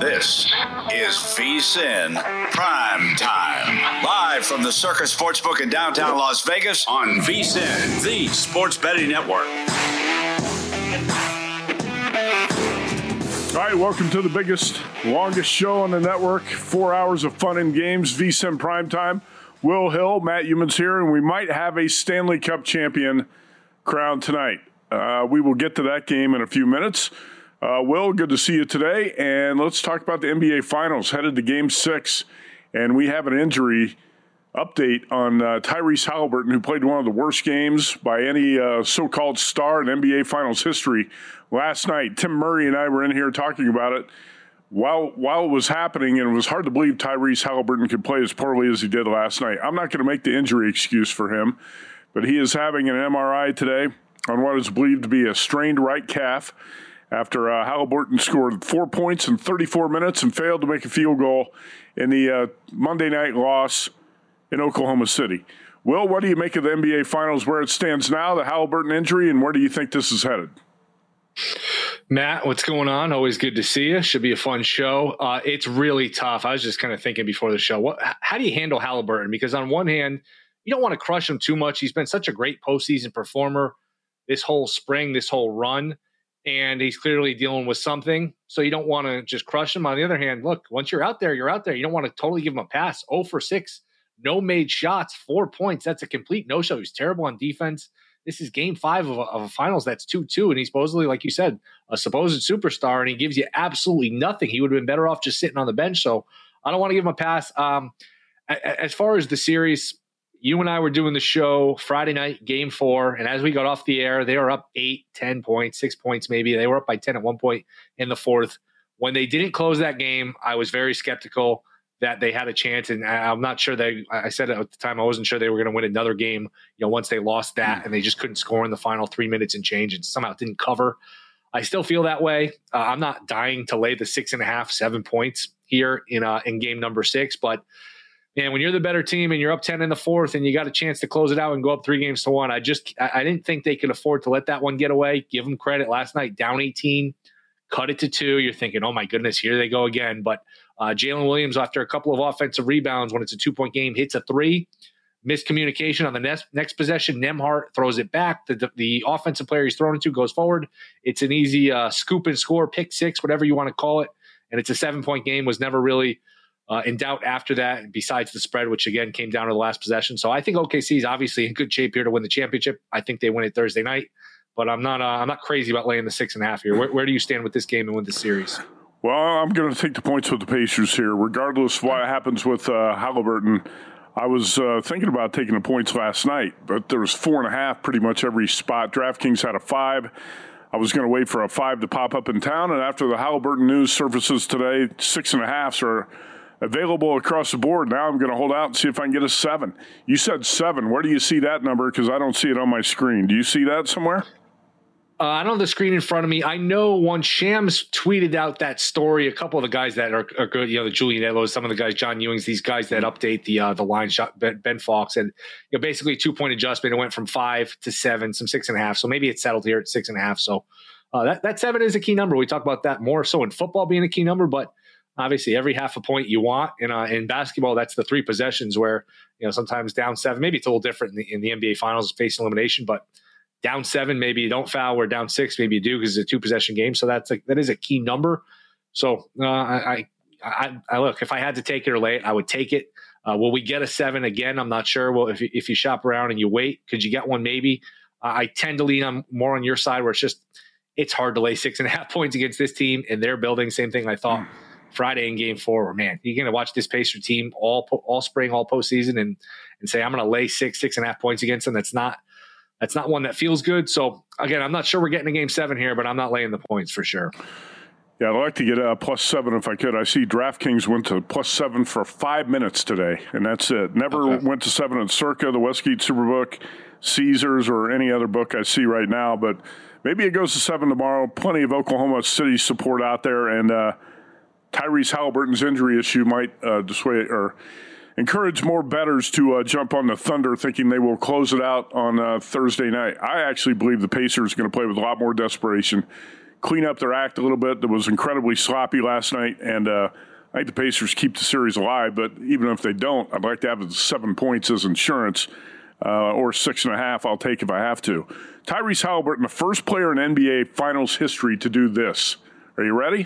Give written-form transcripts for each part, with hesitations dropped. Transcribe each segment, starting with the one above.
This is VSiN Prime Time. Live from the Circus Sportsbook in downtown Las Vegas on VSiN, the sports betting network. All right, welcome to the biggest, longest show on the network. 4 hours of fun and games, VSiN Prime Time. Will Hill, Matt Youmans here, and we might have a Stanley Cup champion crowned tonight. We will get to that game in a few minutes. Will, good to see you today. And let's talk about the NBA Finals, headed to Game 6. And we have an injury update on Tyrese Haliburton, who played one of the worst games by any so-called star in NBA Finals history last night. Tim Murray and I were in here talking about it while it was happening, and it was hard to believe Tyrese Haliburton could play as poorly as he did last night. I'm not going to make the injury excuse for him, but he is having an MRI today on what is believed to be a strained right calf after Haliburton scored 4 points in 34 minutes and failed to make a field goal in the Monday night loss in Oklahoma City. Will, what do you make of the NBA Finals where it stands now, the Haliburton injury, and where do you think this is headed? Matt, what's going on? Always good to see you. Should be a fun show. It's really tough. I was just kind of thinking before the show, how do you handle Haliburton? Because on one hand, you don't want to crush him too much. He's been such a great postseason performer this whole spring, this whole run, and he's clearly dealing with something. So you don't want to just crush him. On the other hand, look, once you're out there, you're out there. You don't want to totally give him a pass. 0 for 6, no made shots, 4 points. That's a complete no-show. He's terrible on defense. This is game 5 of a finals. That's 2-2. And he's supposedly, like you said, a supposed superstar, and he gives you absolutely nothing. He would have been better off just sitting on the bench. So I don't want to give him a pass. As far as the series, you and I were doing the show Friday night, game 4. And as we got off the air, they were up 8, 10 points, 6 points maybe. They were up by 10 at one point in the fourth. When they didn't close that game, I was very skeptical that they had a chance. And I'm not sure I said it at the time, I wasn't sure they were going to win another game, once they lost that and they just couldn't score in the final 3 minutes and change and somehow didn't cover. I still feel that way. I'm not dying to lay the 6.5, 7 points here in game number 6, but man, when you're the better team and you're up 10 in the fourth and you got a chance to close it out and go up 3-1, I didn't think they could afford to let that one get away. Give them credit. Last night, down 18, cut it to 2. You're thinking, oh my goodness, here they go again. But Jalen Williams, after a couple of offensive rebounds, when it's a 2-point game, hits a 3. Miscommunication on the next possession. Nembhard throws it back. The offensive player he's throwing it to goes forward. It's an easy scoop and score, pick 6, whatever you want to call it. And it's a 7-point game, was never really in doubt after that, besides the spread, which again came down to the last possession. So I think OKC is obviously in good shape here to win the championship. I think they win it Thursday night, but I'm not crazy about laying the 6.5 here. Where do you stand with this game and with the series? Well, I'm going to take the points with the Pacers here, regardless of what happens with Haliburton. I was thinking about taking the points last night, but there was 4.5 pretty much every spot. DraftKings had a 5. I was going to wait for a 5 to pop up in town, and after the Haliburton news surfaces today, 6.5s are available across the board. Now I'm going to hold out and see if I can get a 7. You said 7. Where do you see that number? Because I don't see it on my screen. Do you see that somewhere? I don't have the screen in front of me. I know once Shams tweeted out that story, a couple of the guys that are good, the Julian Edelman, some of the guys, John Ewings, these guys that update the line shot, Ben Fox, and basically 2-point adjustment. It went from 5 to 7, some 6.5. So maybe it's settled here at 6.5. So that 7 is a key number. We talk about that more so in football being a key number, but obviously every half a point you want. In basketball, that's the 3 possessions where, sometimes down 7, maybe it's a little different in the NBA Finals, facing elimination, but down 7, maybe you don't foul, where down 6, maybe you do because it's a 2-possession game. So that is a key number. So I look, if I had to take it or lay it, I would take it. Will we get a 7 again? I'm not sure. Well, if you shop around and you wait, could you get one? Maybe. I tend to lean more on your side, where it's hard to lay 6.5 points against this team in their building. Same thing I thought Friday in game 4, where, man, you're going to watch this Pacer team all spring, all postseason and say, I'm going to lay 6.5 points against them. That's not one that feels good. So again, I'm not sure we're getting a game 7 here, but I'm not laying the points for sure. Yeah, I'd like to get a +7 if I could. I see DraftKings went to +7 for 5 minutes today, and that's it. Never went to 7 at Circa, the Westgate Superbook, Caesars, or any other book I see right now. But maybe it goes to 7 tomorrow. Plenty of Oklahoma City support out there, and Tyrese Haliburton's injury issue might dissuade or encourage more bettors to jump on the Thunder, thinking they will close it out on Thursday night. I actually believe the Pacers are going to play with a lot more desperation, clean up their act a little bit. That was incredibly sloppy last night, and I think the Pacers keep the series alive, but even if they don't, I'd like to have the 7 points as insurance, or 6.5. I'll take if I have to. Tyrese Haliburton, the first player in NBA Finals history to do this. Are you ready?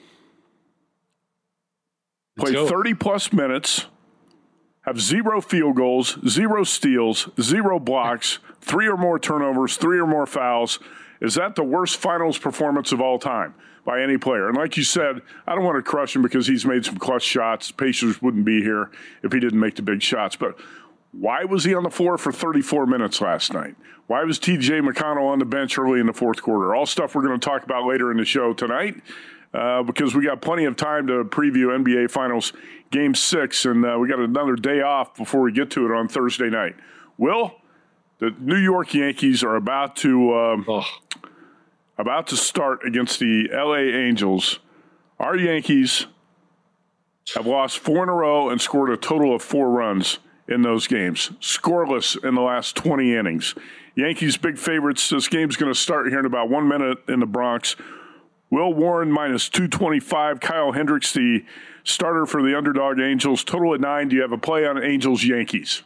Play 30-plus minutes, have 0 field goals, 0 steals, 0 blocks, 3 or more turnovers, 3 or more fouls. Is that the worst Finals performance of all time by any player? And like you said, I don't want to crush him because he's made some clutch shots. Pacers wouldn't be here if he didn't make the big shots. But why was he on the floor for 34 minutes last night? Why was T.J. McConnell on the bench early in the fourth quarter? All stuff we're going to talk about later in the show tonight, because we got plenty of time to preview NBA Finals Game 6, and we got another day off before we get to it on Thursday night. Will, the New York Yankees are about to start against the L.A. Angels. Our Yankees have lost 4 in a row and scored a total of 4 runs in those games, scoreless in the last 20 innings. Yankees big favorites. This game's going to start here in about 1 minute in the Bronx. Will Warren minus 225. Kyle Hendricks, the starter for the underdog Angels. Total at 9. Do you have a play on Angels-Yankees?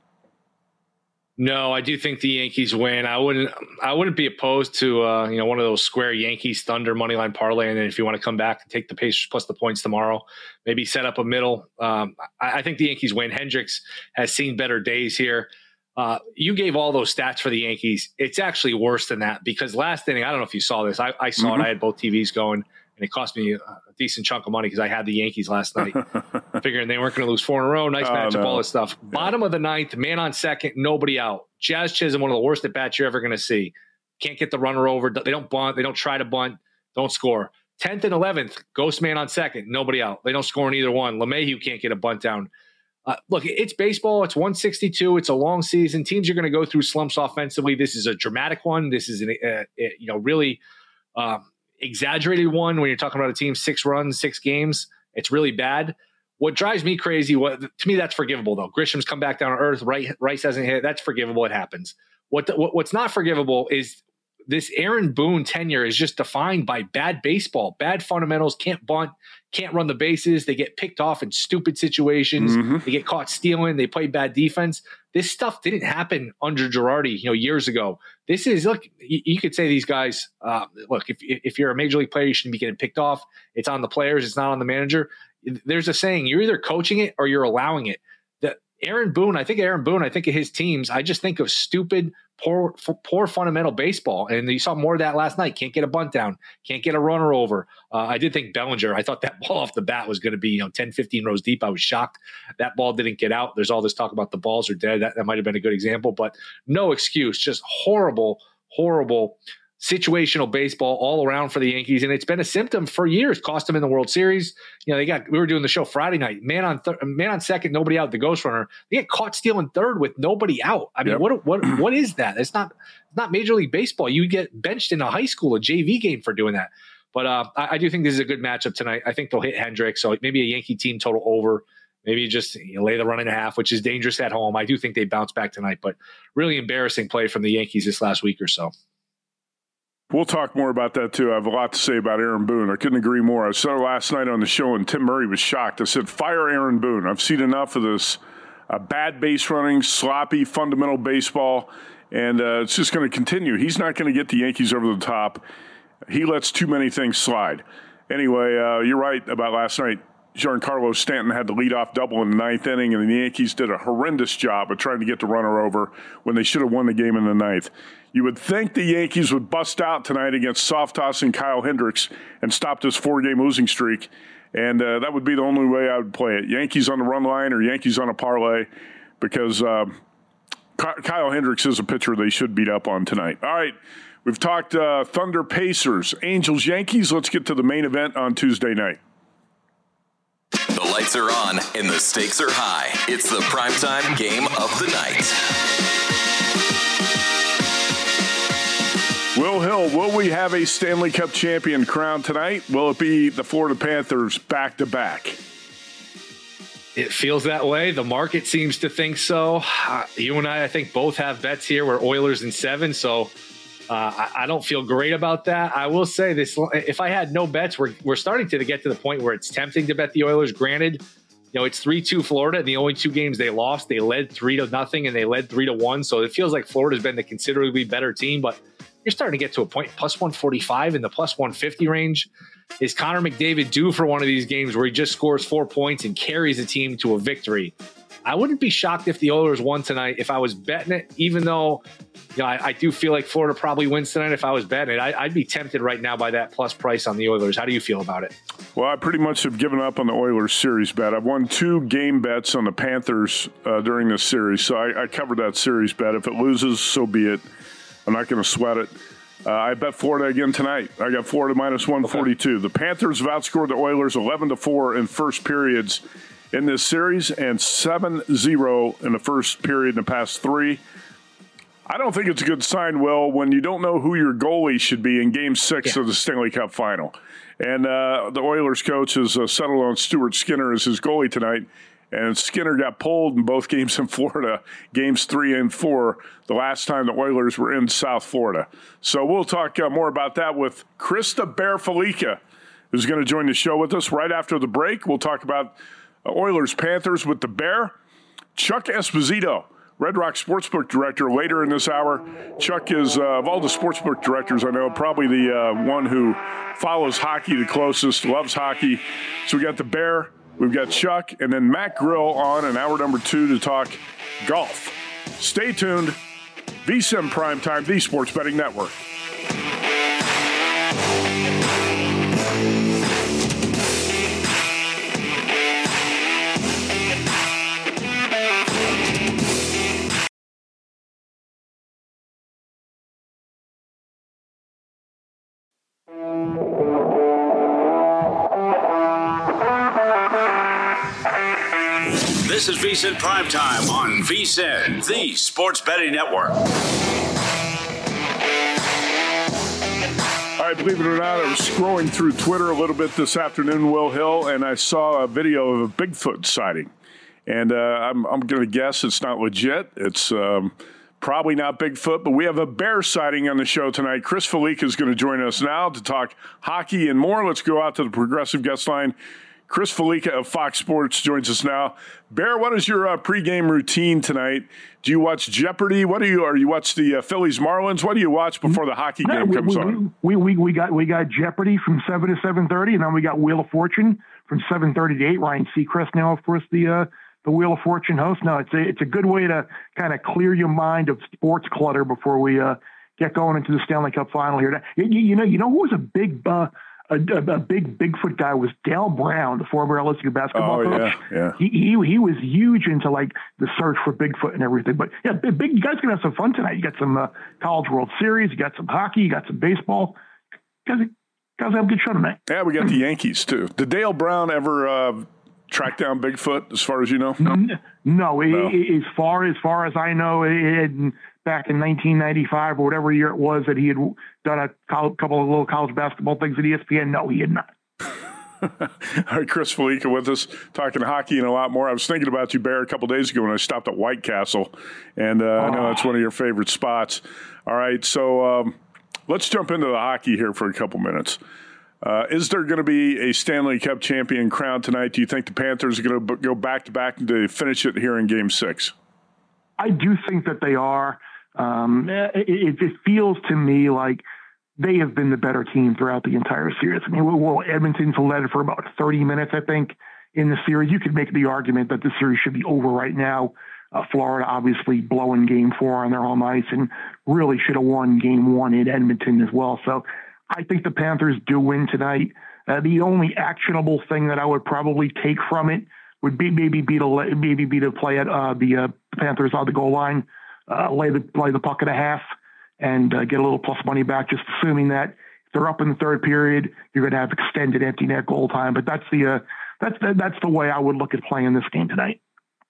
No, I do think the Yankees win. I wouldn't be opposed to one of those square Yankees Thunder money line parlay. And then if you want to come back and take the Pacers plus the points tomorrow, maybe set up a middle. I think the Yankees win. Hendricks has seen better days here. You gave all those stats for the Yankees. It's actually worse than that because last inning, I don't know if you saw this. I saw it. I had both TVs going, and it cost me a decent chunk of money because I had the Yankees last night, figuring they weren't going to lose 4 in a row. Nice matchup, all this stuff. Yeah. Bottom of the 9th, man on second, nobody out. Jazz Chisholm, one of the worst at bats you're ever going to see. Can't get the runner over. They don't bunt. They don't try to bunt. Don't score. 10th and 11th, ghost man on second, nobody out. They don't score in either one. LeMahieu can't get a bunt down. Look, it's baseball. It's 162. It's a long season. Teams are going to go through slumps offensively. This is a dramatic one. This is really exaggerated one when you're talking about a team 6 runs, 6 games. It's really bad. What drives me crazy, to me, that's forgivable though. Grisham's come back down to earth. Rice hasn't hit. That's forgivable. It happens. What's not forgivable is this Aaron Boone tenure is just defined by bad baseball, bad fundamentals, can't bunt, can't run the bases. They get picked off in stupid situations. Mm-hmm. They get caught stealing. They play bad defense. This stuff didn't happen under Girardi, years ago. This is, look, you could say these guys, look, if you're a major league player, you shouldn't be getting picked off. It's on the players. It's not on the manager. There's a saying, you're either coaching it or you're allowing it. Aaron Boone, I think of his teams, I just think of stupid, poor fundamental baseball. And you saw more of that last night. Can't get a bunt down. Can't get a runner over. I did think Bellinger, I thought that ball off the bat was going to be 10, 15 rows deep. I was shocked that ball didn't get out. There's all this talk about the balls are dead. That might have been a good example, but no excuse. Just horrible situational baseball all around for the Yankees, and it's been a symptom for years. Cost them in the World Series. We were doing the show Friday night. Man on second, nobody out. The ghost runner. They get caught stealing third with nobody out. I mean, yep. What is that? It's not Major League Baseball. You get benched in a high school, a JV game for doing that. But I do think this is a good matchup tonight. I think they'll hit Hendricks. So maybe a Yankee team total over. Maybe just lay the 1.5, which is dangerous at home. I do think they bounce back tonight, but really embarrassing play from the Yankees this last week or so. We'll talk more about that, too. I have a lot to say about Aaron Boone. I couldn't agree more. I saw last night on the show, and Tim Murray was shocked. I said, fire Aaron Boone. I've seen enough of this bad base running, sloppy, fundamental baseball, and it's just going to continue. He's not going to get the Yankees over the top. He lets too many things slide. Anyway, you're right about last night. Giancarlo Stanton had the leadoff double in the 9th inning, and the Yankees did a horrendous job of trying to get the runner over when they should have won the game in the 9th. You would think the Yankees would bust out tonight against soft-tossing Kyle Hendricks and stop this 4-game losing streak, and that would be the only way I would play it. Yankees on the run line or Yankees on a parlay, because Kyle Hendricks is a pitcher they should beat up on tonight. All right, we've talked Thunder Pacers, Angels Yankees. Let's get to the main event on Tuesday night. The lights are on and the stakes are high. It's the primetime game of the night. Will Hill, will we have a Stanley Cup champion crowned tonight? Will it be the Florida Panthers back-to-back? It feels that way. The market seems to think so. You and I think, both have bets here. We're Oilers in 7, so I don't feel great about that. I will say this: if I had no bets, we're starting to get to the point where it's tempting to bet the Oilers. Granted, it's 3-2 Florida, and the only two games they lost, they led 3-0 and they led 3-1. So it feels like Florida's been the considerably better team, but you're starting to get to a point plus 145 in the plus 150 range. Is Connor McDavid due for one of these games where he just scores 4 points and carries the team to a victory? I wouldn't be shocked if the Oilers won tonight if I was betting it, even though I do feel like Florida probably wins tonight. If I was betting it, I'd be tempted right now by that plus price on the Oilers. How do you feel about it? Well, I pretty much have given up on the Oilers series bet. I've won 2 game bets on the Panthers during this series, so I covered that series bet. If it loses, so be it. I'm not going to sweat it. I bet Florida again tonight. I got Florida minus 142. Okay. The Panthers have outscored the Oilers 11-4 in first periods in this series and 7-0 in the first period in the past 3. I don't think it's a good sign, Will, when you don't know who your goalie should be in Game 6 of the Stanley Cup Final. And the Oilers coach has settled on Stuart Skinner as his goalie tonight. And Skinner got pulled in both games in Florida, games 3 and 4, the last time the Oilers were in South Florida. So we'll talk more about that with Krista Bear Felica, who's going to join the show with us right after the break. We'll talk about Oilers-Panthers with the Bear. Chuck Esposito, Red Rock Sportsbook Director, later in this hour. Chuck is, of all the sportsbook directors I know, probably the one who follows hockey the closest, loves hockey. So we got the Bear. We've got Chuck, and then Matt Grill on in hour number 2 to talk golf. Stay tuned. VSiN Primetime, the Sports Betting Network. This is VSiN Primetime on VSiN, the Sports Betting Network. All right, believe it or not, I was scrolling through Twitter a little bit this afternoon, Will Hill, and I saw a video of a Bigfoot sighting. And I'm going to guess it's not legit. It's probably not Bigfoot, but we have a bear sighting on the show tonight. Chris Felica is going to join us now to talk hockey and more. Let's go out to the Progressive guest line. Chris Felica of Fox Sports joins us now. Bear, what is your pregame routine tonight? Do you watch Jeopardy? Or you watch the Phillies Marlins? What do you watch before the hockey game comes on? We got Jeopardy from 7 to 7:30, and then we got Wheel of Fortune from 7:30 to 8. Ryan Seacrest now, of course, the Wheel of Fortune host. No, it's a good way to kind of clear your mind of sports clutter before we get going into the Stanley Cup Final here. You know who was a big Bigfoot guy was Dale Brown, the former LSU basketball coach. Yeah. He was huge into like the search for Bigfoot and everything. But yeah, you guys can have some fun tonight. You got some College World Series, you got some hockey, you got some baseball. Guys have a good show tonight. Yeah, we got the Yankees too. Did Dale Brown ever track down Bigfoot, as far as you know? No. As far as I know, back in 1995 or whatever year it was that he had done a couple of little college basketball things at ESPN. No, he had not. All right, Chris Felica with us, talking hockey and a lot more. I was thinking about you, Bear, a couple days ago when I stopped at White Castle, and I know that's one of your favorite spots. All right, so let's jump into the hockey here for a couple minutes. Is there going to be a Stanley Cup champion crowned tonight? Do you think the Panthers are going to go back-to-back to finish it here in Game 6? I do think that they are. It feels to me like they have been the better team throughout the entire series. I mean, Edmonton's led for about 30 minutes, I think, in the series. You could make the argument that the series should be over right now. Florida obviously blowing Game 4 on their home ice and really should have won Game 1 in Edmonton as well. So I think the Panthers do win tonight. The only actionable thing that I would probably take from it would be maybe be to play at the Panthers on the goal line, lay the puck at a half, and get a little plus money back. Just assuming that if they're up in the third period, you're going to have extended empty net goal time. But that's the way I would look at playing this game tonight.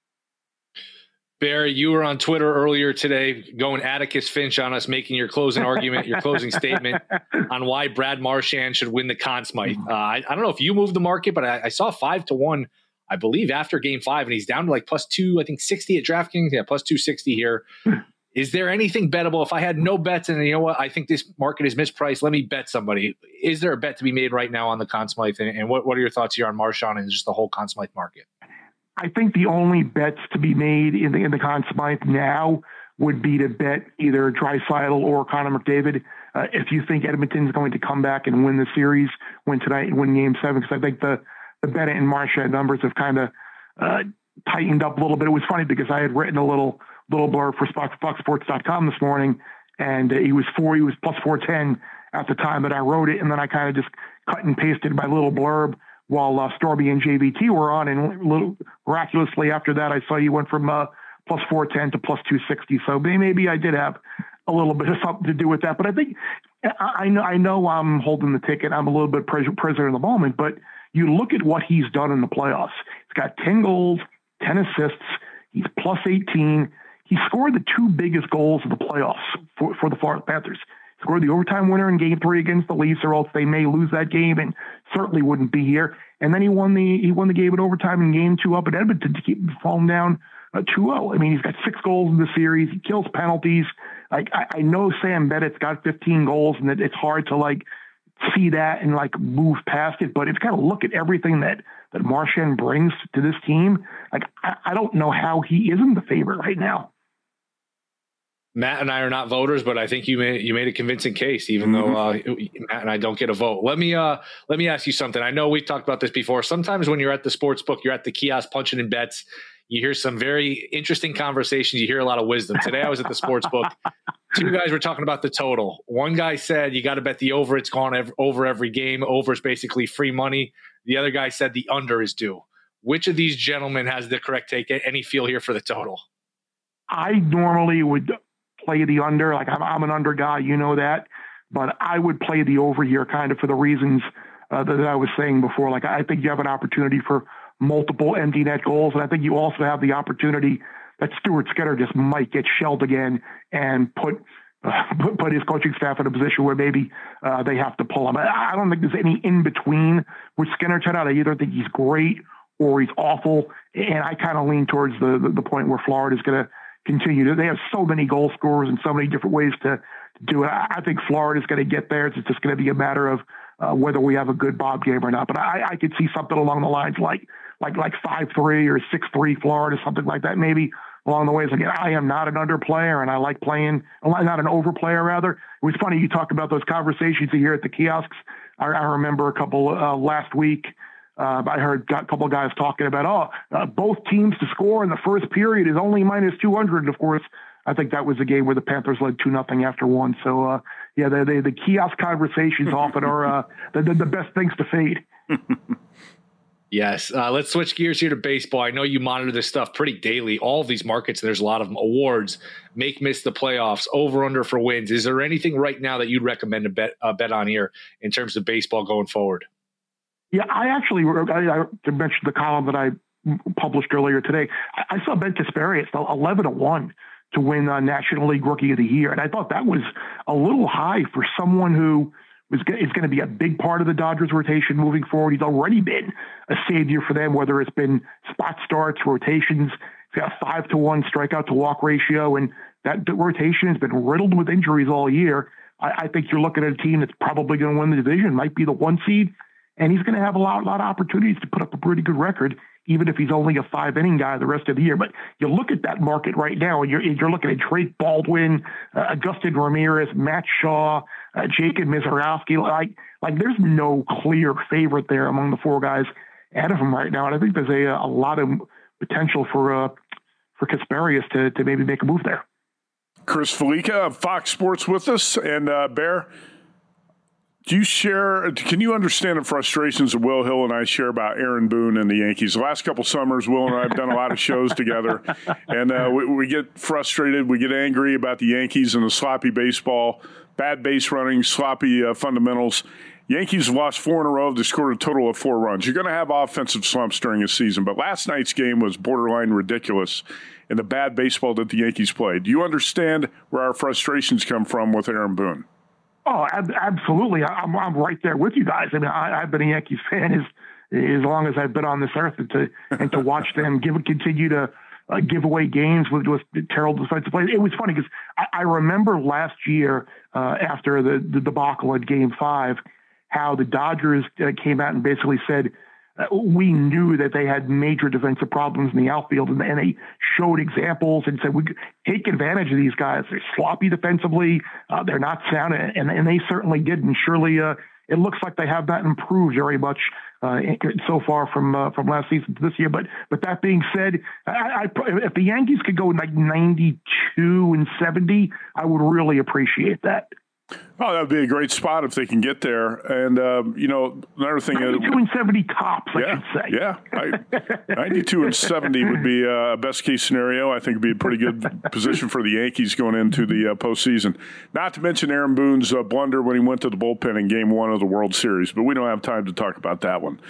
Barry, you were on Twitter earlier today going Atticus Finch on us, making your closing argument, your closing statement on why Brad Marchand should win the Conn Smythe. I don't know if you moved the market, but I saw 5-1, I believe, after Game 5, and he's down to like +2, I think 60 at DraftKings. Yeah, +260 here. Is there anything bettable? If I had no bets and you know what, I think this market is mispriced, let me bet somebody. Is there a bet to be made right now on the Conn Smythe? And what are your thoughts here on Marchand and just the whole Conn Smythe market? I think the only bets to be made in the Conn Smythe now would be to bet either Draisaitl or Connor McDavid. If you think Edmonton's going to come back and win the series, win tonight and win Game 7, because I think the Bennett and Marchand numbers have kind of tightened up a little bit. It was funny because I had written a little blurb for FoxSports.com this morning, and he was plus 410 at the time that I wrote it, and then I kind of just cut and pasted my little blurb while Stormy and JVT were on, and miraculously after that, I saw you went from plus 410 to plus 260. So maybe I did have a little bit of something to do with that. But I think I know I'm holding the ticket. I'm a little bit prisoner in the moment, but you look at what he's done in the playoffs. He's got 10 goals, 10 assists. He's plus 18. He scored the two biggest goals of the playoffs for the Florida Panthers. He scored the overtime winner in Game 3 against the Leafs, or else they may lose that game and certainly wouldn't be here. And then he won the game in overtime in Game 2 up at Edmonton to keep falling down 2-0. I mean, he's got 6 goals in the series. He kills penalties. Like I know Sam Bennett's got 15 goals, and it's hard to see that and move past it. But it's got to look at everything that Marchand brings to this team. I don't know how he isn't the favorite right now. Matt and I are not voters, but I think you made a convincing case, even though Matt and I don't get a vote. Let me ask you something. I know we've talked about this before. Sometimes when you're at the sports book, you're at the kiosk punching in bets, you hear some very interesting conversations. You hear a lot of wisdom. Today I was at the sports book. Two guys were talking about the total. One guy said you got to bet the over. It's gone over every game. Over is basically free money. The other guy said the under is due. Which of these gentlemen has the correct take? Any feel here for the total? I normally would play the under. I'm an under guy, you know that, but I would play the over here kind of for the reasons that I was saying before. I think you have an opportunity for multiple empty net goals, and I think you also have the opportunity that Stuart Skinner just might get shelled again and put his coaching staff in a position where maybe they have to pull him. I don't think there's any in between with Skinner tonight. I either think he's great or he's awful, and I kind of lean towards the point where Florida's going to continue. They have so many goal scorers and so many different ways to do it. I think Florida's going to get there. It's just going to be a matter of whether we have a good Bob game or not. But I could see something along the lines like 5-3 or 6-3 Florida, something like that, maybe along the ways. Again, I am not an under player, and I like playing, not an over player, rather. It was funny you talked about those conversations you hear at the kiosks. I remember a couple last week. I heard a couple of guys talking about, both teams to score in the first period is only minus 200. And of course, I think that was a game where the Panthers led 2-0 after one. So, the kiosk conversations often are the best things to fade. Yes. Let's switch gears here to baseball. I know you monitor this stuff pretty daily. All of these markets, there's a lot of them. Awards, miss the playoffs, over under for wins. Is there anything right now that you'd recommend to bet on here in terms of baseball going forward? Yeah, I mentioned the column that I published earlier today. I saw Ben Kasperius 11-1 to win National League Rookie of the Year, and I thought that was a little high for someone who is going to be a big part of the Dodgers rotation moving forward. He's already been a savior for them, whether it's been spot starts, rotations. He's got 5-to-1 strikeout to walk ratio, and that rotation has been riddled with injuries all year. I think you're looking at a team that's probably going to win the division, might be the 1 seed. And he's going to have a lot of opportunities to put up a pretty good record, even if he's only a 5-inning guy the rest of the year. But you look at that market right now, and you're looking at Drake Baldwin, Augustin Ramirez, Matt Shaw, Jacob Mizorowski. Like there's no clear favorite there among the 4 guys ahead of him right now. And I think there's a lot of potential for Kasperius to maybe make a move there. Chris Felica of Fox Sports with us, and Bear. Can you understand the frustrations that Will Hill and I share about Aaron Boone and the Yankees? The last couple summers, Will and I have done a lot of shows together, and we get frustrated. We get angry about the Yankees and the sloppy baseball, bad base running, sloppy fundamentals. Yankees have lost 4 in a row. They scored a total of 4 runs. You're going to have offensive slumps during a season, but last night's game was borderline ridiculous in the bad baseball that the Yankees played. Do you understand where our frustrations come from with Aaron Boone? Oh, absolutely. I'm right there with you guys. I mean, I've been a Yankees fan as long as I've been on this earth, and to watch them continue to give away games with terrible defensive play. It was funny because I remember last year after the debacle in Game 5, how the Dodgers came out and basically said, we knew that they had major defensive problems in the outfield, and they showed examples and said, we could take advantage of these guys. They're sloppy defensively. They're not sound, and they certainly did. And surely it looks like they have not improved very much so far from last season to this year. But that being said, if the Yankees could go like 92-70, I would really appreciate that. Oh, that would be a great spot if they can get there. And, another thing. 92-70 tops, I should say. Yeah, 92-70 would be a best-case scenario. I think it would be a pretty good position for the Yankees going into the postseason. Not to mention Aaron Boone's blunder when he went to the bullpen in Game 1 of the World Series, but we don't have time to talk about that one.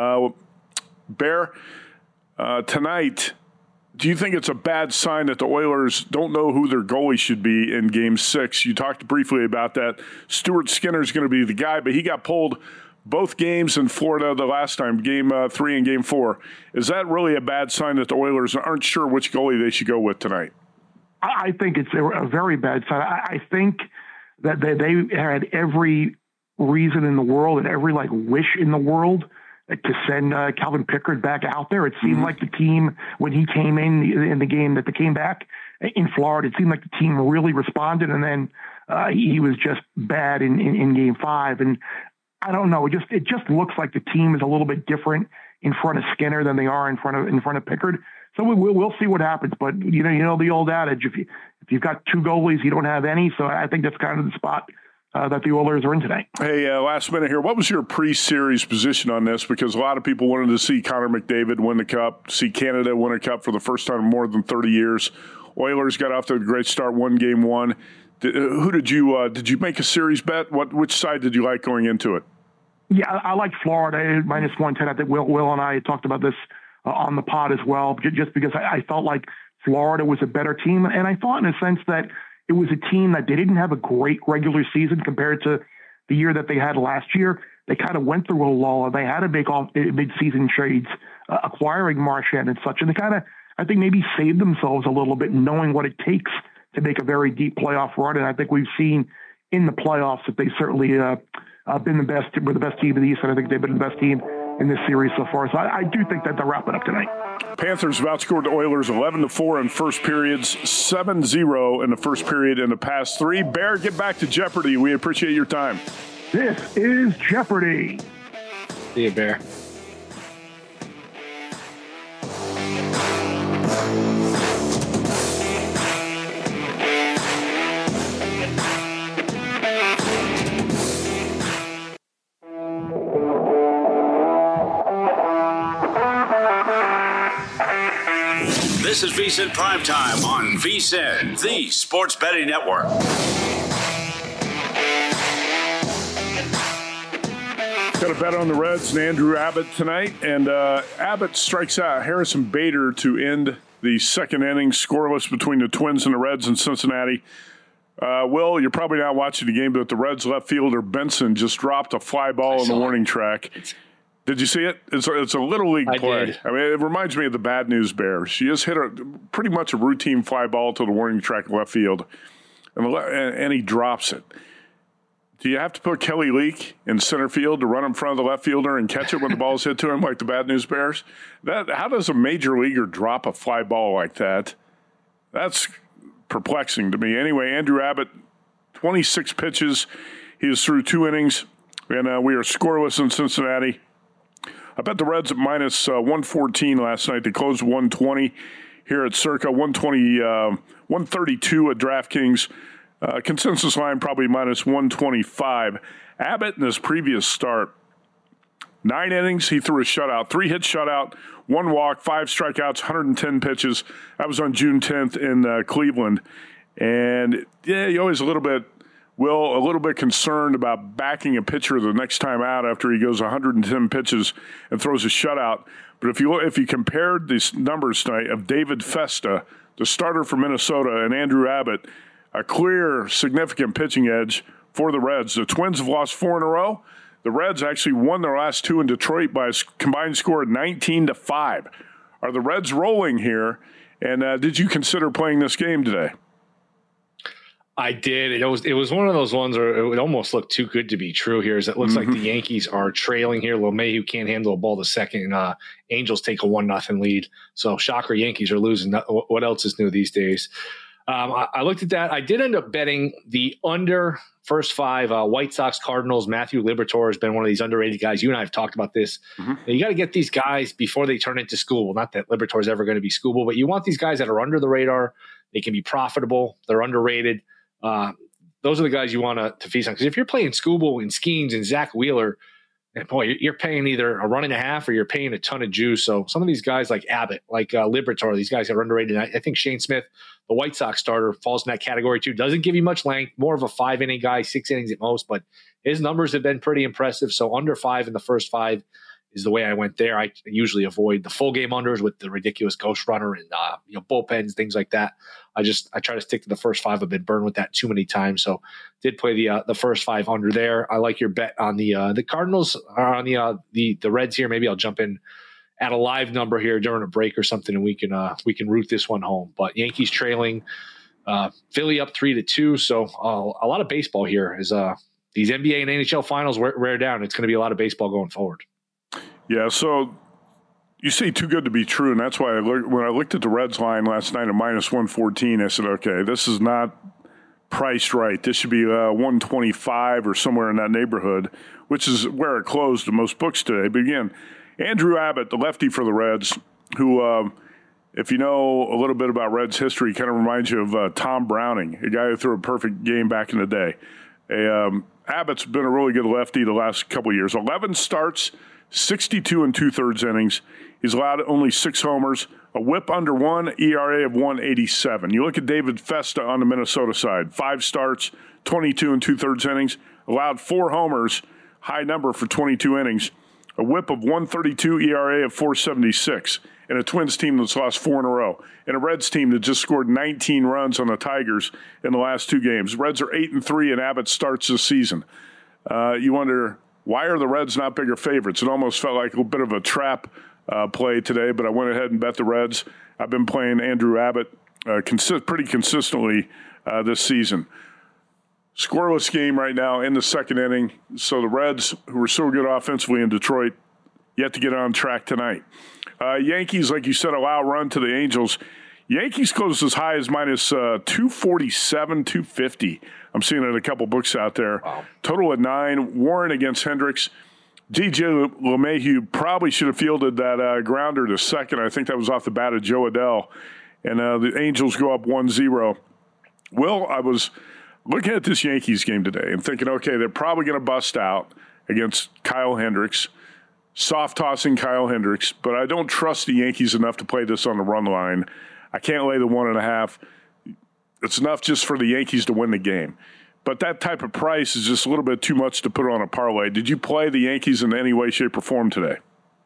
Bear, tonight, do you think it's a bad sign that the Oilers don't know who their goalie should be in Game 6? You talked briefly about that. Stuart Skinner's going to be the guy, but he got pulled both games in Florida the last time, Game 3 and Game 4. Is that really a bad sign that the Oilers aren't sure which goalie they should go with tonight? I think it's a very bad sign. I think that they had every reason in the world and every wish in the world to send Calvin Pickard back out there. It seemed like the team, when he came in the game that they came back in Florida, it seemed like the team really responded, and then he was just bad in Game 5. And I don't know, it just looks like the team is a little bit different in front of Skinner than they are in front of Pickard. So we'll see what happens. But you know the old adage: if you've got two goalies, you don't have any. So I think that's kind of the spot that the Oilers are in today. Hey, last minute here. What was your pre-series position on this? Because a lot of people wanted to see Connor McDavid win the Cup, see Canada win a Cup for the first time in more than 30 years. Oilers got off to a great start, won Game 1. Who did you make a series bet? Which side did you like going into it? Yeah, I like Florida minus 110. I think Will and I had talked about this on the pod as well, just because I felt like Florida was a better team, and I thought in a sense that it was a team that they didn't have a great regular season compared to the year that they had last year. They kind of went through a lull, and they had to make mid-season trades, acquiring Marchand and such. And they kind of, I think, maybe saved themselves a little bit, knowing what it takes to make a very deep playoff run. And I think we've seen in the playoffs that they certainly been the best. We're the best team in the East, and I think they've been the best team in this series so far. So I do think that they'll wrap it up tonight. Panthers have outscored the Oilers 11-4 in first periods, 7-0 in the first period in the past 3. Bear, get back to Jeopardy. We appreciate your time. This is Jeopardy. See you, Bear. This is VSiN Primetime on VSiN, the Sports Betting Network. Got a bet on the Reds and Andrew Abbott tonight, and Abbott strikes out Harrison Bader to end the second inning, scoreless between the Twins and the Reds in Cincinnati. Will, you're probably not watching the game, but the Reds left fielder Benson just dropped a fly ball on the warning track. Did you see it? It's a little league play. Did. I mean, it reminds me of the Bad News Bears. She just hit pretty much a routine fly ball to the warning track left field, and he drops it. Do you have to put Kelly Leak in center field to run in front of the left fielder and catch it when the ball's hit to him like the Bad News Bears? How does a major leaguer drop a fly ball like that? That's perplexing to me. Anyway, Andrew Abbott, 26 pitches. He is through 2 innings, and we are scoreless in Cincinnati. I bet the Reds at minus 114 last night. They closed 120 here at Circa, 132 at DraftKings. Consensus line probably minus 125. Abbott in his previous start, 9 innings, he threw a shutout, 3-hit shutout, 1 walk, 5 strikeouts, 110 pitches. That was on June 10th in Cleveland. And yeah, you always a little bit concerned about backing a pitcher the next time out after he goes 110 pitches and throws a shutout. But if you compared these numbers tonight of David Festa, the starter for Minnesota, and Andrew Abbott, a clear, significant pitching edge for the Reds. The Twins have lost 4 in a row. The Reds actually won their last 2 in Detroit by a combined score of 19-5. Are the Reds rolling here? And did you consider playing this game today? I did. It was one of those ones where it almost looked too good to be true here. Is it looks like the Yankees are trailing here. LeMahieu can't handle a ball the second. Angels take a 1-0 lead. So shocker, Yankees are losing. What else is new these days? I looked at that. I did end up betting the under first 5 White Sox Cardinals. Matthew Liberatore has been one of these underrated guys. You and I have talked about this. You got to get these guys before they turn into school. Not that Liberatore is ever going to be schoolable, but you want these guys that are under the radar. They can be profitable. They're underrated. Those are the guys you want to feast on. Because if you're playing Skubal and Skeens and Zach Wheeler, and boy, you're paying either a 1.5 or you're paying a ton of juice. So some of these guys like Abbott, like Liberatore, these guys are underrated. I think Shane Smith, the White Sox starter, falls in that category too. Doesn't give you much length, more of a 5-inning guy, 6 innings at most, but his numbers have been pretty impressive. So under 5 in the first 5 is the way I went there. I usually avoid the full game unders with the ridiculous ghost runner and bullpens, things like that. I try to stick to the first 5. I've been burned with that too many times. So did play the first 5 under there. I like your bet on the Cardinals or on the Reds here. Maybe I'll jump in at a live number here during a break or something, and we can root this one home. But Yankees trailing, Philly up 3-2. So a lot of baseball here as these NBA and NHL finals wear down. It's going to be a lot of baseball going forward. Yeah, so you say too good to be true, and that's why when I looked at the Reds line last night at -114, I said, okay, this is not priced right. This should be 125 or somewhere in that neighborhood, which is where it closed in most books today. But again, Andrew Abbott, the lefty for the Reds, who, if you know a little bit about Reds history, kind of reminds you of Tom Browning, a guy who threw a perfect game back in the day. Abbott's been a really good lefty the last couple of years. 11 starts, 62 and 2/3 innings. He's allowed only 6 homers, a whip under 1, ERA of 1.87. You look at David Festa on the Minnesota side, 5 starts, 22 and 2/3 innings, allowed 4 homers, high number for 22 innings, a whip of 1.32, ERA of 4.76, and a Twins team that's lost 4 in a row, and a Reds team that just scored 19 runs on the Tigers in the last 2 games. Reds are 8-3, and Abbott starts this season. You wonder, why are the Reds not bigger favorites? It almost felt like a bit of a trap play today, but I went ahead and bet the Reds. I've been playing Andrew Abbott pretty consistently this season. Scoreless game right now in the second inning. So the Reds, who were so good offensively in Detroit, yet to get on track tonight. Yankees, like you said, allow a run to the Angels. Yankees closed as high as -247, 250. I'm seeing it in a couple books out there. Wow. Total at 9. Warren against Hendricks. DJ LeMahieu probably should have fielded that grounder to second. I think that was off the bat of Joe Adell. And the Angels go up 1-0. Will, I was looking at this Yankees game today and thinking, okay, they're probably going to bust out against Kyle Hendricks. Soft-tossing Kyle Hendricks. But I don't trust the Yankees enough to play this on the run line. I can't lay the 1.5. It's enough just for the Yankees to win the game. But that type of price is just a little bit too much to put on a parlay. Did you play the Yankees in any way, shape, or form today?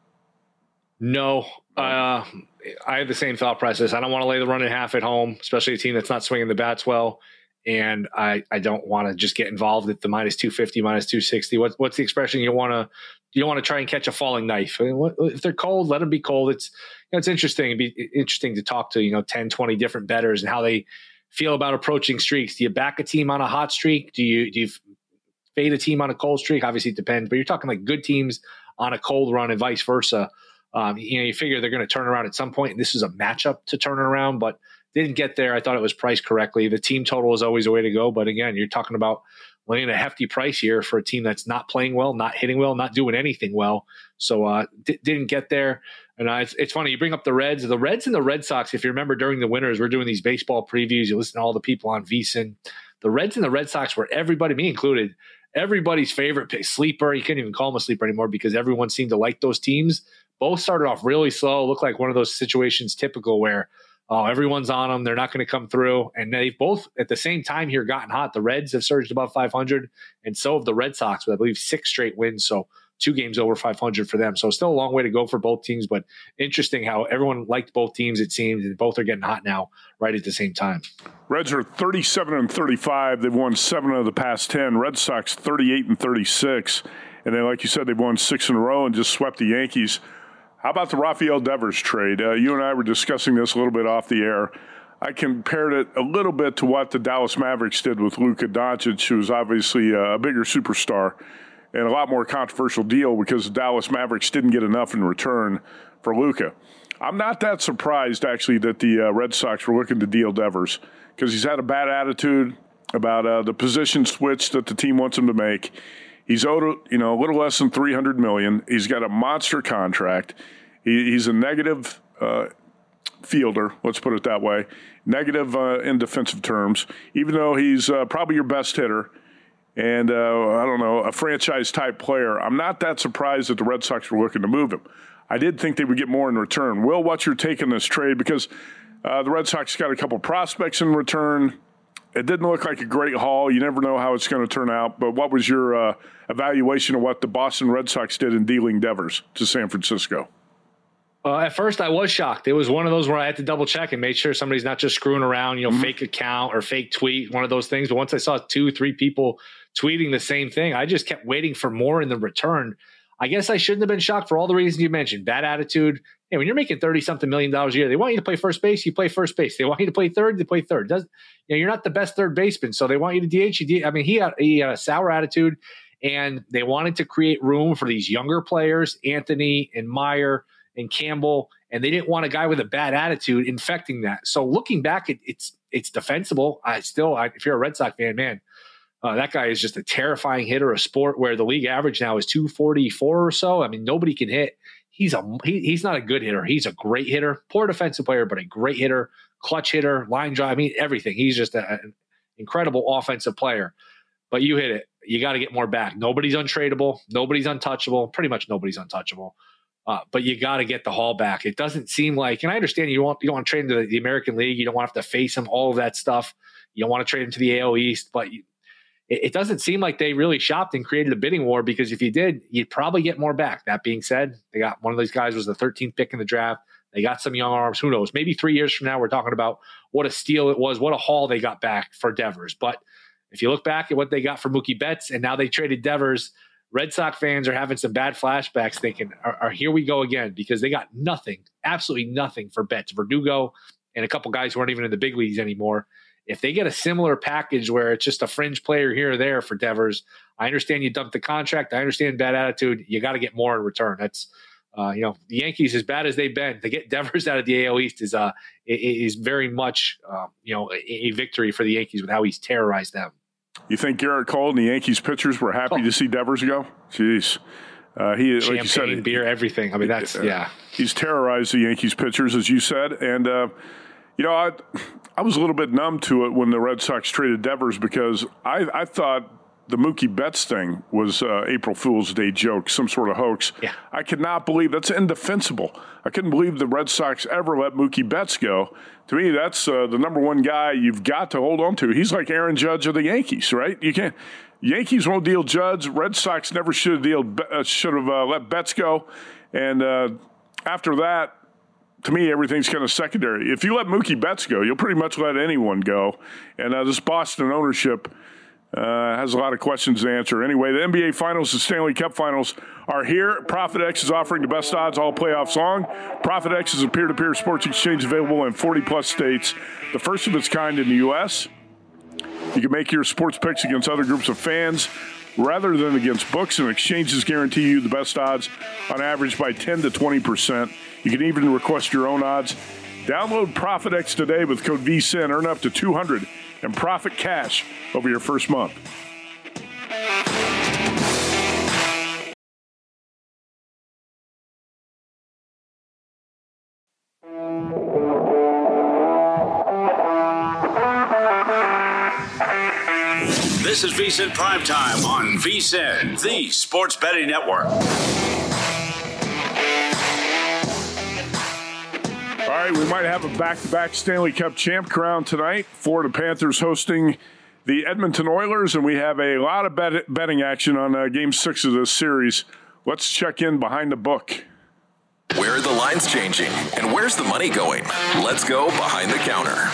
No. I have the same thought process. I don't want to lay the 1.5 at home, especially a team that's not swinging the bats well. And I don't want to just get involved at the -250, -260. What's the expression? You don't want to try and catch a falling knife. If they're cold, let them be cold. It's interesting. It'd be interesting to talk to 10, 20 different bettors and how they feel about approaching streaks. Do you back a team on a hot streak? Do you fade a team on a cold streak? Obviously, it depends. But you're talking like good teams on a cold run and vice versa. You figure they're going to turn around at some point. And this is a matchup to turn around, but didn't get there. I thought it was priced correctly. The team total is always a way to go. But again, you're talking about laying a hefty price here for a team that's not playing well, not hitting well, not doing anything well. So didn't get there. And it's funny, you bring up the Reds. The Reds and the Red Sox, if you remember during the winters, we're doing these baseball previews. You listen to all the people on VSiN. The Reds and the Red Sox were everybody, me included, everybody's favorite pick, sleeper. You can't even call them a sleeper anymore because everyone seemed to like those teams. Both started off really slow. Looked like one of those situations typical where everyone's on them. They're not going to come through. And they've both at the same time here gotten hot. The Reds have surged above 500, and so have the Red Sox with, I believe, 6 straight wins. So 2 games over 500 for them. So still a long way to go for both teams, but interesting how everyone liked both teams, it seems, and both are getting hot now right at the same time. Reds are 37-35. They've won 7 of the past 10. Red Sox 38-36. And then, like you said, they've won 6 in a row and just swept the Yankees. How about the Rafael Devers trade? You and I were discussing this a little bit off the air. I compared it a little bit to what the Dallas Mavericks did with Luka Doncic, who's obviously a bigger superstar and a lot more controversial deal because the Dallas Mavericks didn't get enough in return for Luka. I'm not that surprised, actually, that the Red Sox were looking to deal Devers because he's had a bad attitude about the position switch that the team wants him to make. He's owed, a little less than $300 million. He's got a monster contract. He's a negative fielder, let's put it that way, negative in defensive terms, even though he's probably your best hitter and, a franchise-type player. I'm not that surprised that the Red Sox were looking to move him. I did think they would get more in return. Will, what's your take on this trade? Because the Red Sox got a couple prospects in return. It didn't look like a great haul. You never know how it's going to turn out. But what was your evaluation of what the Boston Red Sox did in dealing Devers to San Francisco? At first, I was shocked. It was one of those where I had to double check and make sure somebody's not just screwing around, fake account or fake tweet, one of those things. But once I saw 2-3 people tweeting the same thing, I just kept waiting for more in the return. I guess I shouldn't have been shocked for all the reasons you mentioned. Bad attitude. Hey, when you're making $30-something million a year, they want you to play first base, you play first base. They want you to play third, you play third. You're not the best third baseman, so they want you to DH. He had a sour attitude, and they wanted to create room for these younger players, Anthony and Meyer and Campbell, and they didn't want a guy with a bad attitude infecting that. So looking back, it's defensible. If you're a Red Sox fan, man, that guy is just a terrifying hitter, a sport where the league average now is 244 or so. I mean, nobody can hit. He's not a good hitter. He's a great hitter, poor defensive player, but a great hitter, clutch hitter, line drive. I mean, everything. He's just an incredible offensive player. But you hit it. You got to get more back. Nobody's untradeable. Nobody's untouchable. Pretty much nobody's untouchable. But you got to get the haul back. It doesn't seem like, and I understand you don't want to trade into the American League. You don't want to have to face him, all of that stuff. You don't want to trade him to the AL East, but it doesn't seem like they really shopped and created a bidding war, because if you did, you'd probably get more back. That being said, they got one of these guys was the 13th pick in the draft. They got some young arms. Who knows? Maybe 3 years from now, we're talking about what a steal it was, what a haul they got back for Devers. But if you look back at what they got for Mookie Betts and now they traded Devers, Red Sox fans are having some bad flashbacks thinking, here we go again, because they got nothing, absolutely nothing for Betts, Verdugo, and a couple guys who aren't even in the big leagues anymore. If they get a similar package where it's just a fringe player here or there for Devers, I understand you dumped the contract. I understand bad attitude. You got to get more in return. That's, the Yankees, as bad as they've been, to get Devers out of the AL East is very much, a victory for the Yankees with how he's terrorized them. You think Garrett Cole and the Yankees pitchers were happy to see Devers go? Jeez. He, champagne, like you said, beer, everything. I mean, that's, yeah. He's terrorized the Yankees pitchers, as you said. And, I was a little bit numb to it when the Red Sox traded Devers, because I thought the Mookie Betts thing was April Fool's Day joke, some sort of hoax. Yeah. I could not believe that's indefensible. I couldn't believe the Red Sox ever let Mookie Betts go. To me, that's the number one guy you've got to hold on to. He's like Aaron Judge of the Yankees, right? You can't. Yankees won't deal Judge. Red Sox never should have let Betts go. And after that, to me, everything's kind of secondary. If you let Mookie Betts go, you'll pretty much let anyone go. And this Boston ownership has a lot of questions to answer. Anyway, the NBA Finals and Stanley Cup Finals are here. ProfitX is offering the best odds all playoffs long. ProfitX is a peer-to-peer sports exchange available in 40-plus states, the first of its kind in the U.S. You can make your sports picks against other groups of fans rather than against books, and exchanges guarantee you the best odds on average by 10 to 20%. You can even request your own odds. Download ProfitX today with code VSIN. Earn up to $200 and profit cash over your first month. This is VSiN Primetime on VSiN, the Sports Betting Network. All right, we might have a back-to-back Stanley Cup champ crown tonight. Florida Panthers hosting the Edmonton Oilers, and we have a lot of betting action on Game 6 of this series. Let's check in behind the book. Where are the lines changing, and where's the money going? Let's go behind the counter.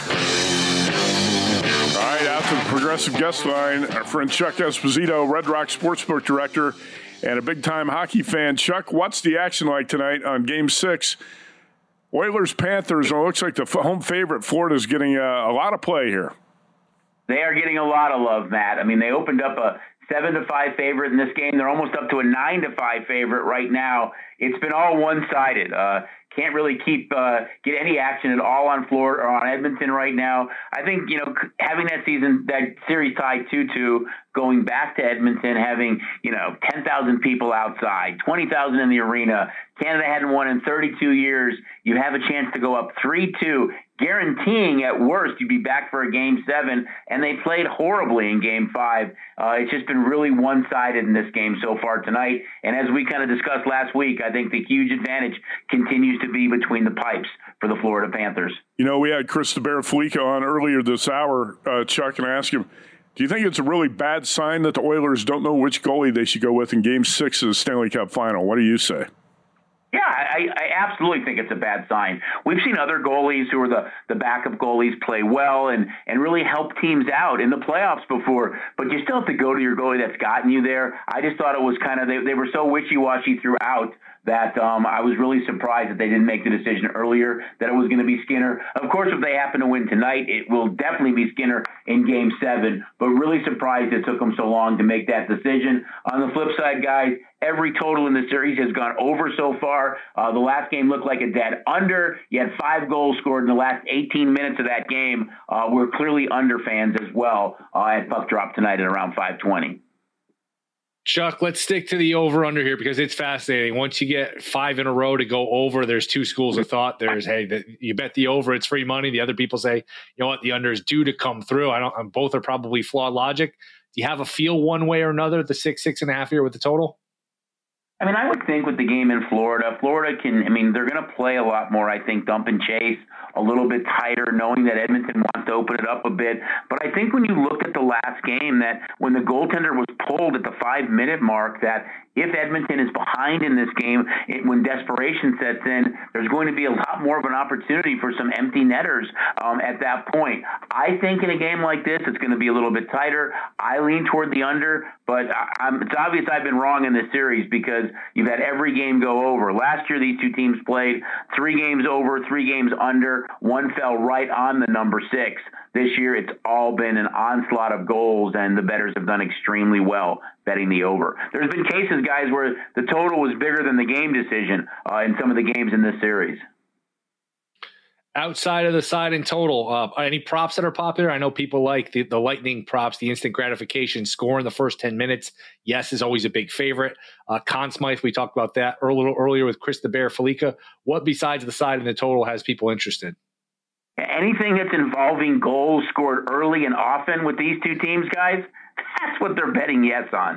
All right, out to the Progressive Guest Line, our friend Chuck Esposito, Red Rock Sportsbook Director and a big-time hockey fan. Chuck, what's the action like tonight on Game 6? Oilers-Panthers, it looks like the home favorite Florida's getting a lot of play here. They are getting a lot of love, Matt. I mean, they opened up a 7-5 favorite in this game. They're almost up to a 9-5 favorite right now. It's been all one-sided. Can't really get any action at all on Florida or on Edmonton right now. I think, having that series tied 2-2, going back to Edmonton, having, 10,000 people outside, 20,000 in the arena. Canada hadn't won in 32 years. You have a chance to go up 3-2, guaranteeing at worst you'd be back for a Game 7, and they played horribly in Game 5. It's just been really one-sided in this game so far tonight. And as we kind of discussed last week, I think the huge advantage continues to be between the pipes for the Florida Panthers. We had Chris the Bear Felica on earlier this hour, Chuck, and I asked him, do you think it's a really bad sign that the Oilers don't know which goalie they should go with in Game 6 of the Stanley Cup Final? What do you say? Yeah, I absolutely think it's a bad sign. We've seen other goalies who are the backup goalies play well and really help teams out in the playoffs before, but you still have to go to your goalie that's gotten you there. I just thought it was kind of, they were so wishy-washy throughout that I was really surprised that they didn't make the decision earlier that it was going to be Skinner. Of course, if they happen to win tonight, it will definitely be Skinner in Game 7, but really surprised it took them so long to make that decision. On the flip side, guys, every total in the series has gone over so far. The last game looked like a dead under. You had 5 goals scored in the last 18 minutes of that game. We're clearly under fans as well at puck drop tonight at around 5:20. Chuck, let's stick to the over-under here because it's fascinating. Once you get 5 in a row to go over, there's 2 schools of thought. There's, you bet the over, it's free money. The other people say, you know what, the under is due to come through. Both are probably flawed logic. Do you have a feel one way or another, the 6.5 here with the total? I mean, I would think with the game in Florida they're going to play a lot more, I think, dump and chase, a little bit tighter, knowing that Edmonton wants to open it up a bit. But I think when you look at the last game, that when the goaltender was pulled at the 5-minute mark, that if Edmonton is behind in this game, when desperation sets in, there's going to be a lot more of an opportunity for some empty netters at that point. I think in a game like this, it's going to be a little bit tighter. I lean toward the under, but it's obvious I've been wrong in this series because you've had every game go over. Last year, these two teams played 3 games over, 3 games under. One fell right on the number 6. This year, it's all been an onslaught of goals, and the bettors have done extremely well betting the over. There's been cases, guys, where the total was bigger than the game decision in some of the games in this series. Outside of the side and total, any props that are popular? I know people like the lightning props, the instant gratification, score in the first 10 minutes. Yes is always a big favorite. Conn Smythe, we talked about that a little earlier with Chris the Bear Felica. What besides the side and the total has people interested? Anything that's involving goals scored early and often with these two teams, guys, that's what they're betting yes on.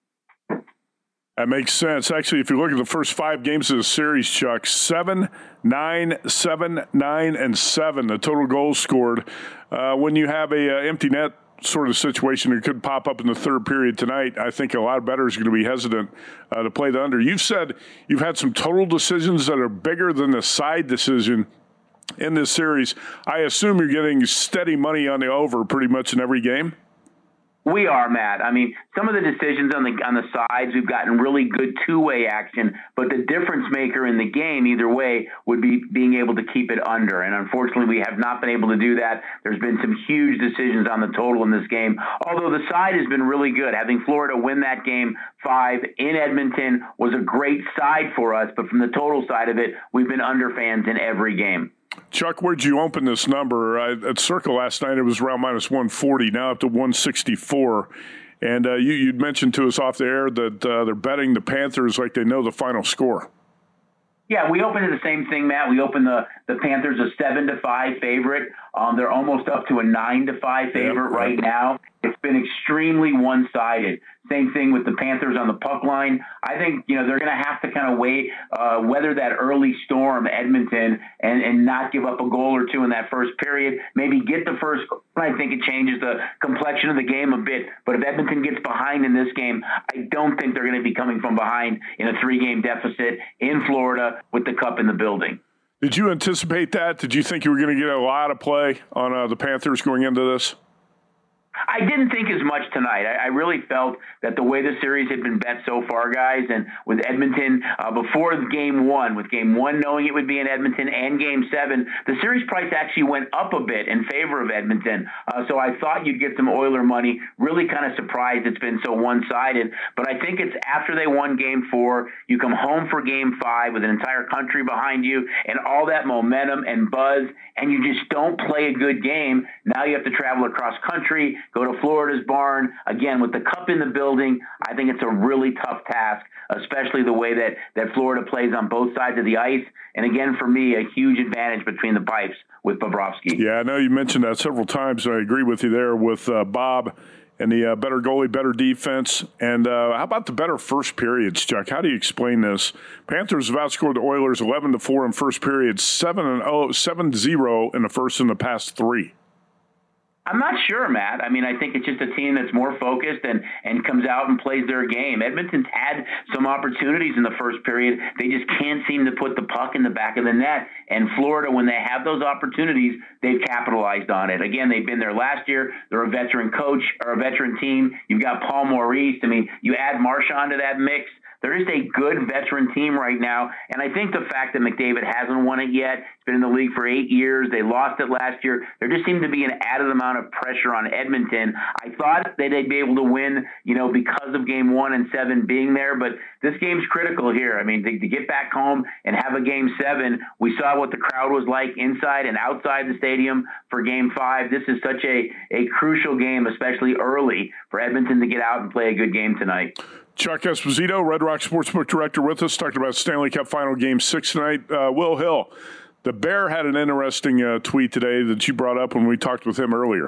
That makes sense. Actually, if you look at the first 5 games of the series, Chuck, 7, 9, 7, 9, and 7, the total goals scored. When you have a empty net sort of situation that could pop up in the third period tonight, I think a lot of bettors are going to be hesitant to play the under. You've said you've had some total decisions that are bigger than the side decision in this series. I assume you're getting steady money on the over pretty much in every game? We are, Matt. I mean, some of the decisions on the sides, we've gotten really good two-way action, but the difference maker in the game, either way, would be being able to keep it under. And unfortunately, we have not been able to do that. There's been some huge decisions on the total in this game, although the side has been really good. Having Florida win that game 5 in Edmonton was a great side for us, but from the total side of it, we've been under fans in every game. Chuck, where'd you open this number? At Circle last night, it was around minus 140, now up to 164. And you'd mentioned to us off the air that they're betting the Panthers like they know the final score. Yeah, we opened it the same thing, Matt. We opened the Panthers a 7-5 favorite. They're almost up to a 9-5 favorite right now. It's been extremely one-sided. Same thing with the Panthers on the puck line. I think, they're going to have to kind of weather that early storm, Edmonton, and not give up a goal or two in that first period. Maybe get the first goal. I think it changes the complexion of the game a bit. But if Edmonton gets behind in this game, I don't think they're going to be coming from behind in a 3-game deficit in Florida with the cup in the building. Did you anticipate that? Did you think you were going to get a lot of play on the Panthers going into this? I didn't think as much tonight. I really felt that the way the series had been bet so far, guys, and with Edmonton before Game 1, with Game 1 knowing it would be in Edmonton and Game 7, the series price actually went up a bit in favor of Edmonton. So I thought you'd get some Oiler money. Really kind of surprised it's been so one-sided. But I think it's after they won Game 4, you come home for Game 5 with an entire country behind you and all that momentum and buzz, and you just don't play a good game. Now you have to travel across country, go to Florida's barn. Again, with the cup in the building, I think it's a really tough task, especially the way that Florida plays on both sides of the ice. And again, for me, a huge advantage between the pipes with Bobrovsky. Yeah, I know you mentioned that several times. I agree with you there with Bob and the better goalie, better defense. And how about the better first periods, Chuck? How do you explain this? Panthers have outscored the Oilers 11-4 in first period, 7-0 in the first in the past 3. I'm not sure, Matt. I mean, I think it's just a team that's more focused and comes out and plays their game. Edmonton's had some opportunities in the first period. They just can't seem to put the puck in the back of the net. And Florida, when they have those opportunities, they've capitalized on it. Again, they've been there last year. They're a veteran coach or a veteran team. You've got Paul Maurice. I mean, you add Marchand to that mix. There is a good veteran team right now, and I think the fact that McDavid hasn't won it yet, he's been in the league for 8 years, they lost it last year, there just seemed to be an added amount of pressure on Edmonton. I thought that they'd be able to win, because of Game 1 and 7 being there, but this game's critical here. I mean, to get back home and have a Game 7, we saw what the crowd was like inside and outside the stadium for Game 5. This is such a crucial game, especially early, for Edmonton to get out and play a good game tonight. Chuck Esposito, Red Rock Sportsbook Director with us, talking about Stanley Cup Final Game 6 tonight. Will Hill, the Bear had an interesting tweet today that you brought up when we talked with him earlier.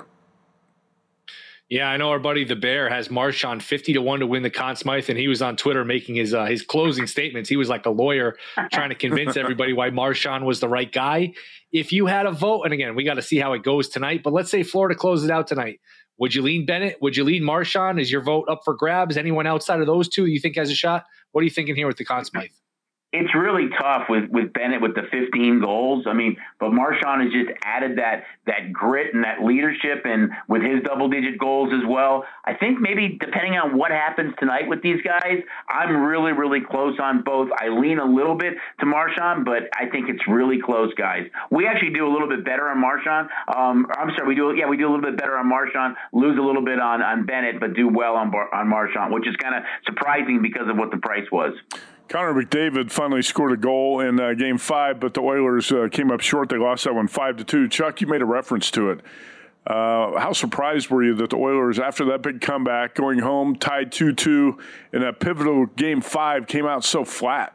Yeah, I know our buddy the Bear has Marchand 50-1 to win the Conn Smythe, and he was on Twitter making his closing statements. He was like a lawyer trying to convince everybody why Marchand was the right guy. If you had a vote, and again, we got to see how it goes tonight, but let's say Florida closes out tonight. Would you lean Bennett? Would you lean Marchand? Is your vote up for grabs? Anyone outside of those two you think has a shot? What are you thinking here with the Conn Smythe? It's really tough with Bennett with the 15 goals. I mean, but Marchand has just added that grit and that leadership, and with his double-digit goals as well. I think maybe depending on what happens tonight with these guys, I'm really, really close on both. I lean a little bit to Marchand, but I think it's really close, guys. We actually do a little bit better on Marchand. We do a little bit better on Marchand, lose a little bit on Bennett, but do well on Marchand, which is kind of surprising because of what the price was. Connor McDavid finally scored a goal in Game 5, but the Oilers came up short. They lost that one 5-2. Chuck, you made a reference to it. How surprised were you that the Oilers, after that big comeback, going home, tied 2-2, in that pivotal Game 5, came out so flat?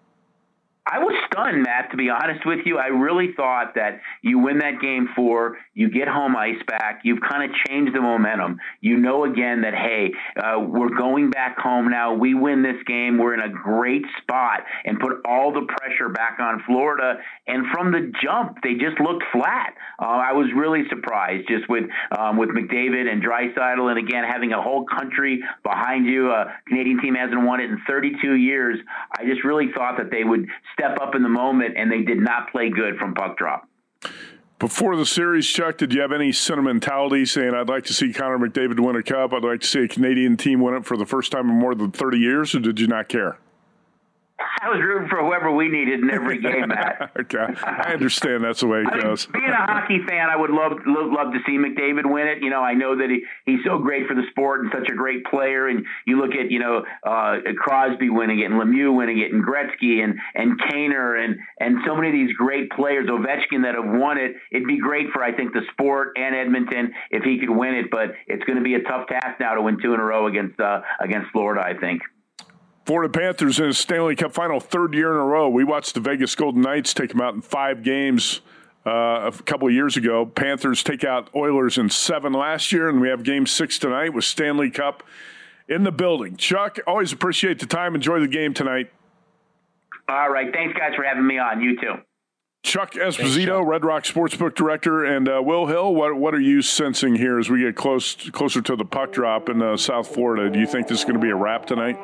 I was stunned, Matt, to be honest with you. I really thought that you win that Game 4, you get home ice back, you've kind of changed the momentum. You know again that, hey, we're going back home now. We win this game. We're in a great spot, and put all the pressure back on Florida. And from the jump, they just looked flat. I was really surprised just with McDavid and Draisaitl, and again, having a whole country behind you. A Canadian team hasn't won it in 32 years. I just really thought that they would step up in the moment, and they did not play good from puck drop. Before the series, Chuck, did you have any sentimentality saying, I'd like to see Connor McDavid win a cup, I'd like to see a Canadian team win it for the first time in more than 30 years, or did you not care? I was rooting for whoever we needed in every game, Matt. Okay, I understand that's the way it goes. Being a hockey fan, I would love to see McDavid win it. I know that he's so great for the sport and such a great player. And you look at Crosby winning it, and Lemieux winning it, and Gretzky and Kaner and so many of these great players, Ovechkin, that have won it. It'd be great for, I think, the sport and Edmonton if he could win it. But it's going to be a tough task now to win 2 in a row against Florida, I think. Florida Panthers in a Stanley Cup Final, 3rd year in a row. We watched the Vegas Golden Knights take them out in 5 games a couple of years ago. Panthers take out Oilers in 7 last year, and we have Game 6 tonight with Stanley Cup in the building. Chuck, always appreciate the time. Enjoy the game tonight. All right. Thanks, guys, for having me on. You too. Chuck Esposito, Red Rock Sportsbook Director, and Will Hill, what are you sensing here as we get closer to the puck drop in South Florida? Do you think this is going to be a wrap tonight?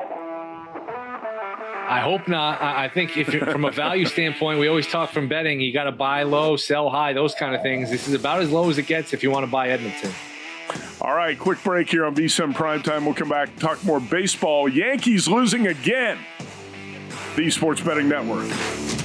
I hope not. I think from a value standpoint, we always talk from betting, you got to buy low, sell high, those kind of things. This is about as low as it gets if you want to buy Edmonton. All right, quick break here on VSiN Primetime. We'll come back and talk more baseball. Yankees losing again. The Sports Betting Network.